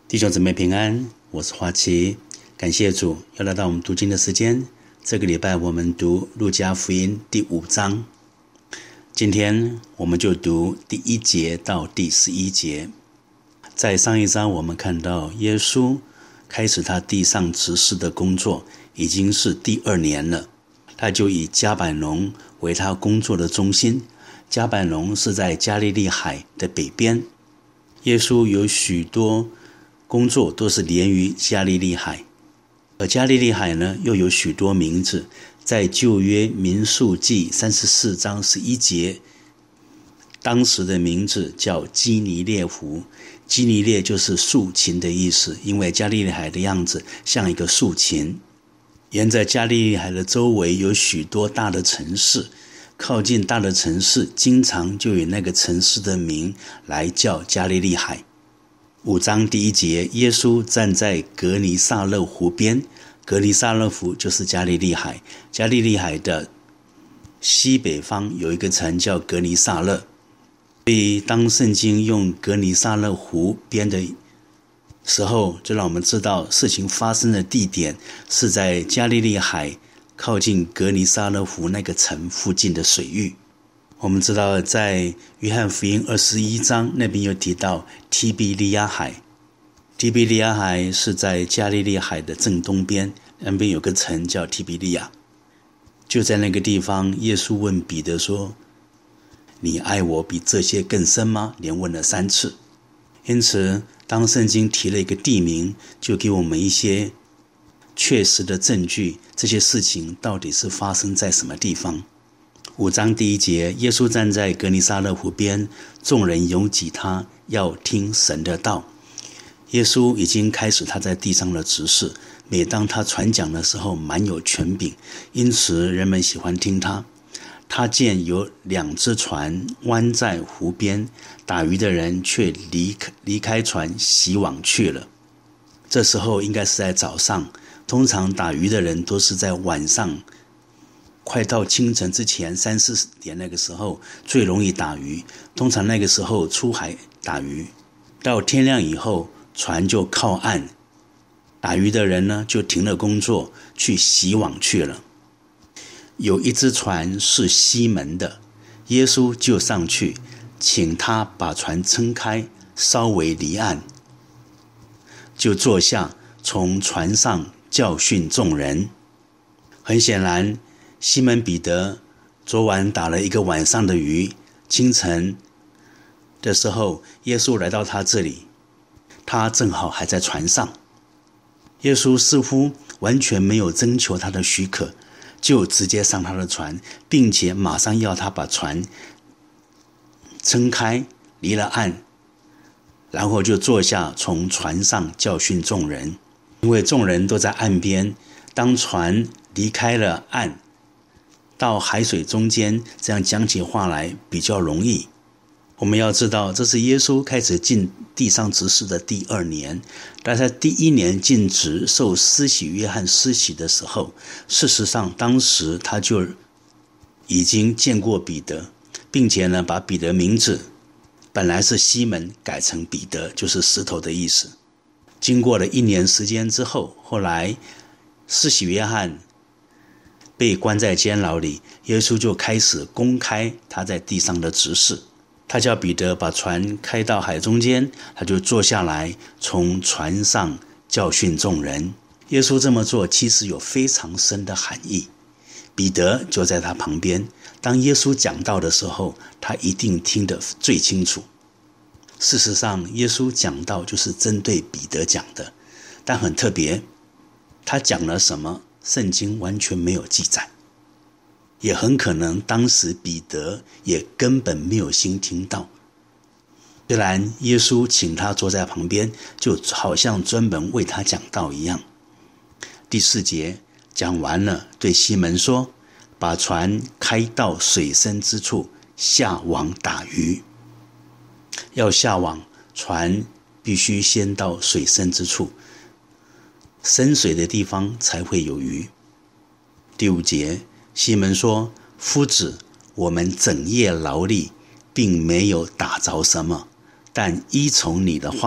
弟兄姊妹平安，我是华奇，感谢主又来到我们读经的时间。这个礼拜我们读路加福音第5章，今天我们就读第1节到第11节。在上一章我们看到耶稣开始他地上执事的工作，已经是第2年了。他就以迦百农为他工作的中心。迦百农是在加利利海的北边，耶稣有许多工作都是连于加利利海，而加利利海呢又有许多名字，在旧约民数记34章11节，当时的名字叫基尼列湖。基尼列就是竖琴的意思，因为加利利海的样子像一个竖琴。沿着加利利海的周围有许多大的城市，靠近大的城市经常就以那个城市的名来叫加利利海。5章第1节，耶稣站在格尼撒勒湖边。格尼撒勒湖就是加利利海。加利利海的西北方有一个城叫格尼撒勒。所以当圣经用格尼撒勒湖边的时候，就让我们知道事情发生的地点是在加利利海靠近格尼撒勒湖那个城附近的水域。我们知道在约翰福音21章那边有提到提比利亚海。提比利亚海是在加利利海的正东边，那边有个城叫提比利亚。就在那个地方，耶稣问彼得说，你爱我比这些更深吗？连问了3次。因此当圣经提了一个地名，就给我们一些确实的证据，这些事情到底是发生在什么地方。5章第1节，耶稣站在格尼撒勒湖边，众人拥挤他，要听神的道。耶稣已经开始他在地上的执事，每当他传讲的时候蛮有权柄，因此人们喜欢听他。他见有2只船弯在湖边，打鱼的人却离开船洗网去了。这时候应该是在早上，通常打鱼的人都是在晚上快到清晨之前3、4点那个时候最容易打鱼，通常那个时候出海打鱼，到天亮以后船就靠岸，打鱼的人呢就停了工作去洗网去了。有一只船是西门的，耶稣就上去请他把船撑开，稍微离岸，就坐下从船上教训众人。很显然西门彼得昨晚打了一个晚上的鱼，清晨的时候耶稣来到他这里，他正好还在船上。耶稣似乎完全没有征求他的许可，就直接上他的船，并且马上要他把船撑开，离了岸，然后就坐下从船上教训众人。因为众人都在岸边，当船离开了岸到海水中间，这样讲起话来比较容易。我们要知道，这是耶稣开始进地上执事的第2年，但在第1年进职受施洗约翰施洗的时候，事实上当时他就已经见过彼得，并且呢把彼得名字本来是西门改成彼得，就是石头的意思。经过了1年时间之后，后来施洗约翰被关在监牢里，耶稣就开始公开他在地上的执事。他叫彼得把船开到海中间，他就坐下来从船上教训众人。耶稣这么做其实有非常深的含义。彼得就在他旁边，当耶稣讲道的时候，他一定听得最清楚。事实上耶稣讲道就是针对彼得讲的，但很特别，他讲了什么圣经完全没有记载，也很可能当时彼得也根本没有心听到。虽然耶稣请他坐在旁边，就好像专门为他讲道一样。第4节讲完了，对西门说，把船开到水深之处，下网打鱼。要下网，船必须先到水深之处，深水的地方才会有鱼。第5节，西门说，夫子，我们整夜劳力，并没有打着什么，但依从你的话，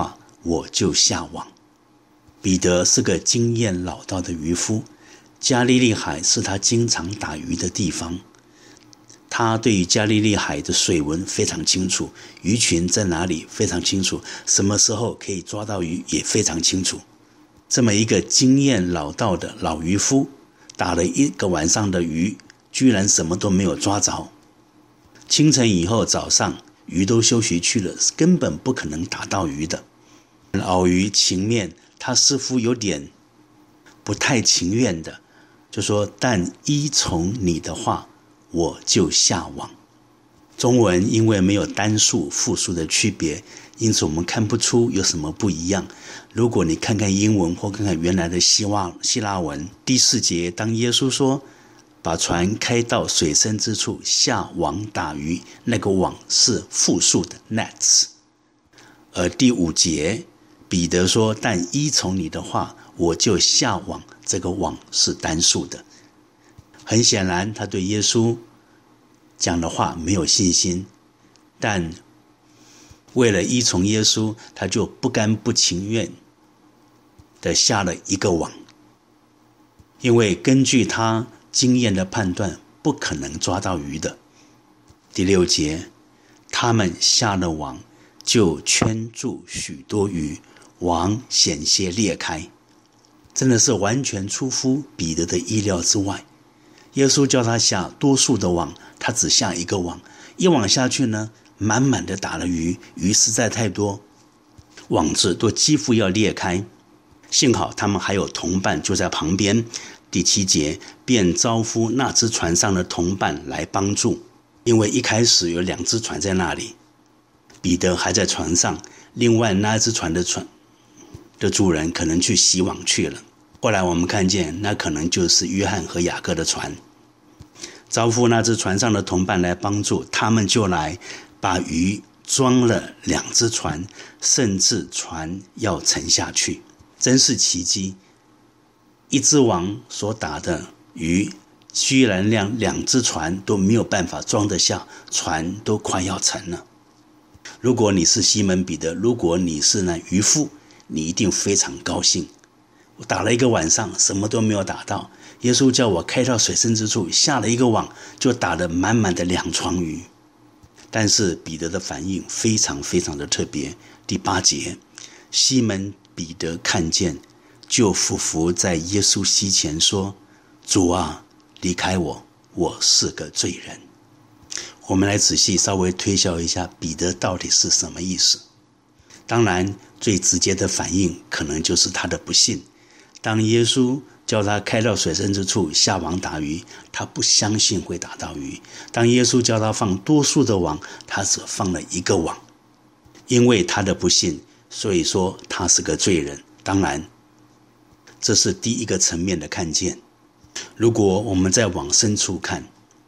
我就下网。彼得是个经验老道的渔夫，加利利海是他经常打鱼的地方。他对于加利利海的水文非常清楚，鱼群在哪里非常清楚，什么时候可以抓到鱼也非常清楚。这么一个经验老道的老渔夫，打了一个晚上的鱼，居然什么都没有抓着。清晨以后，早上鱼都休息去了，根本不可能打到鱼的。老鱼情面，他似乎有点不太情愿的，就说：但依从你的话，我就下网。中文因为没有单数复数的区别，因此我们看不出有什么不一样。如果你看看英文或看看原来的希腊文，第4节当耶稣说把船开到水深之处下网打鱼，那个网是复数的 nets。 而第5节彼得说但依从你的话我就下网，这个网是单数的。很显然他对耶稣讲的话没有信心，但为了依从耶稣，他就不甘不情愿的下了一个网，因为根据他经验的判断不可能抓到鱼的。第6节他们下了网，就圈住许多鱼，网险些裂开。真的是完全出乎彼得的意料之外。耶稣叫他下多数的网，他只下一个网，一网下去呢，满满的打了鱼，鱼实在太多，网子都几乎要裂开。幸好他们还有同伴就在旁边。第7节便招呼那只船上的同伴来帮助，因为一开始有2只船在那里，彼得还在船上，另外那只船的主人可能去洗网去了。后来我们看见那可能就是约翰和雅各的船。招呼那只船上的同伴来帮助，他们就来把鱼装了2只船，甚至船要沉下去。真是奇迹，一只网所打的鱼居然让2只船都没有办法装得下，船都快要沉了。如果你是西门彼得，如果你是那渔夫，你一定非常高兴。我打了一个晚上，什么都没有打到，耶稣叫我开到水深之处，下了一个网，就打了满满的2床鱼。但是彼得的反应非常非常的特别。第8节西门彼得看见，就俯伏在耶稣膝前说：主啊，离开我，我是个罪人。我们来仔细稍微推销一下彼得到底是什么意思。当然最直接的反应可能就是他的不信。当耶稣叫他开到水深之处下网打鱼，他不相信会打到鱼。当耶稣叫他放多数的网，他只放了一个网。因为他的不信，所以说他是个罪人。当然这是第一个层面的看见。如果我们再往深处看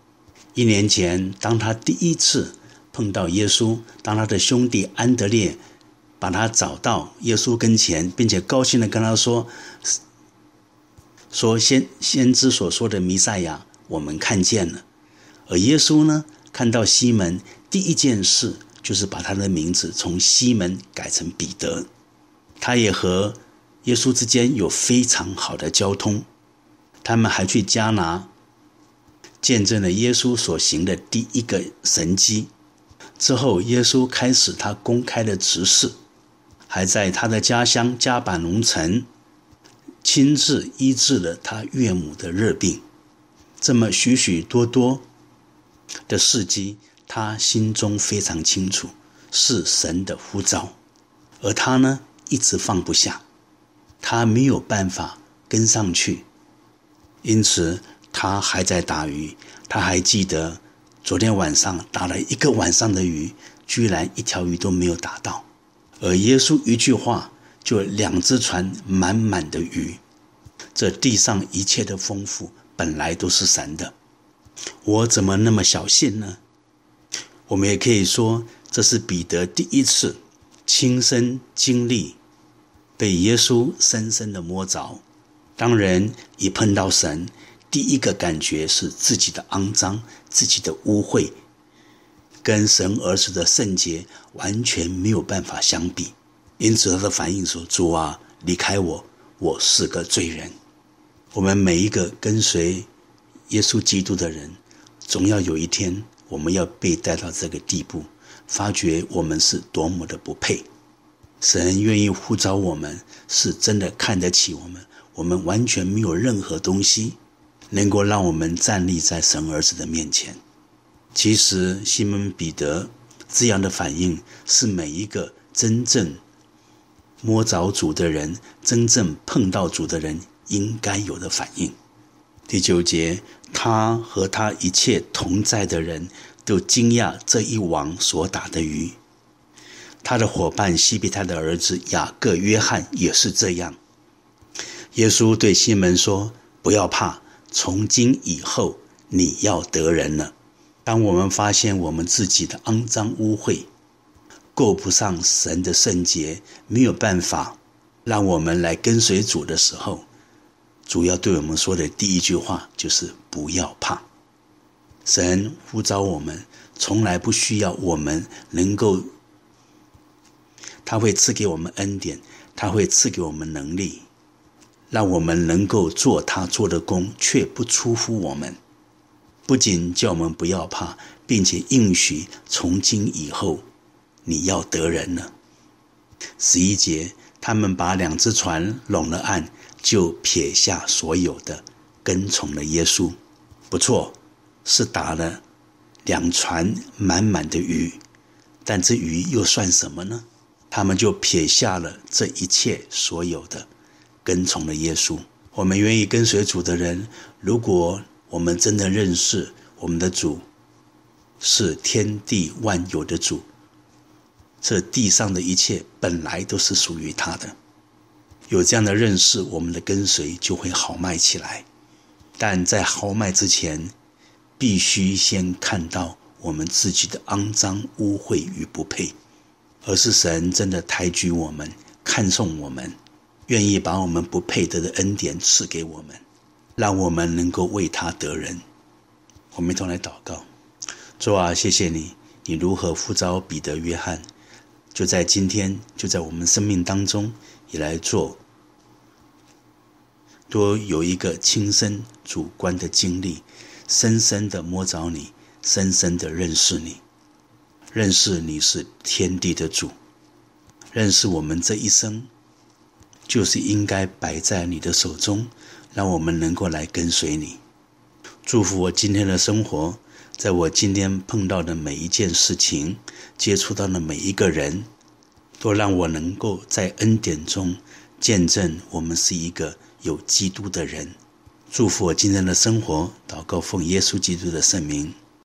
，1年前当他第一次碰到耶稣，当他的兄弟安德烈把他找到耶稣跟前，并且高兴地跟他说先知所说的弥赛亚我们看见了。而耶稣呢，看到西门，第一件事就是把他的名字从西门改成彼得。他也和耶稣之间有非常好的交通，他们还去迦拿见证了耶稣所行的第一个神迹。之后耶稣开始他公开的执事，还在他的家乡迦百农城亲自医治了他岳母的热病。这么许许多多的事迹，他心中非常清楚，是神的呼召。而他呢，一直放不下，他没有办法跟上去，因此他还在打鱼。他还记得昨天晚上打了一个晚上的鱼，居然一条鱼都没有打到。而耶稣一句话，就2只船满满的鱼。这地上一切的丰富本来都是神的，我怎么那么小信呢？我们也可以说，这是彼得第一次亲身经历被耶稣深深的摸着。当人一碰到神，第一个感觉是自己的肮脏，自己的污秽，跟神儿子的圣洁完全没有办法相比。 因此他的反应说：主啊，离开我，我是个罪人。我们每一个跟随耶稣基督的人，总要有一天我们要被带到这个地步，发觉我们是多么的不配。神愿意呼召我们，是真的看得起我们，我们完全没有任何东西能够让我们站立在神儿子的面前。其实西门彼得这样的反应，是每一个真正摸着主的人，真正碰到主的人应该有的反应。第9节，他和他一切同在的人都惊讶这一网所打的鱼。他的伙伴西庇太的儿子雅各、约翰也是这样。耶稣对西门说：不要怕，从今以后你要得人了。当我们发现我们自己的肮脏污秽，够不上神的圣洁，没有办法让我们来跟随主的时候，主要对我们说的第一句话就是不要怕。神呼召我们，从来不需要我们能够，他会赐给我们恩典，他会赐给我们能力，让我们能够做他做的工，却不出乎我们。不仅叫我们不要怕，并且应许从今以后你要得人了。11节，他们把2只船拢了岸，就撇下所有的，跟从了耶稣。不错，是打了2船满满的鱼，但这鱼又算什么呢？他们就撇下了这一切所有的，跟从了耶稣。我们愿意跟随主的人，如果我们真的认识我们的主是天地万有的主，这地上的一切本来都是属于他的。有这样的认识，我们的跟随就会豪迈起来。但在豪迈之前，必须先看到我们自己的肮脏、污秽与不配，而是神真的抬举我们，看重我们，愿意把我们不配得的恩典赐给我们，让我们能够为他得人。我们一同来祷告。主啊，谢谢你，你如何呼召彼得、约翰，就在今天，就在我们生命当中也来做，多有一个亲身主观的经历，深深的摸着你，深深的认识你，认识你是天地的主，认识我们这一生就是应该摆在你的手中，让我们能够来跟随你。祝福我今天的生活，在我今天碰到的每一件事情，接触到的每一个人，都让我能够在恩典中见证我们是一个有基督的人。祝福我今天的生活，祷告奉耶稣基督的圣名。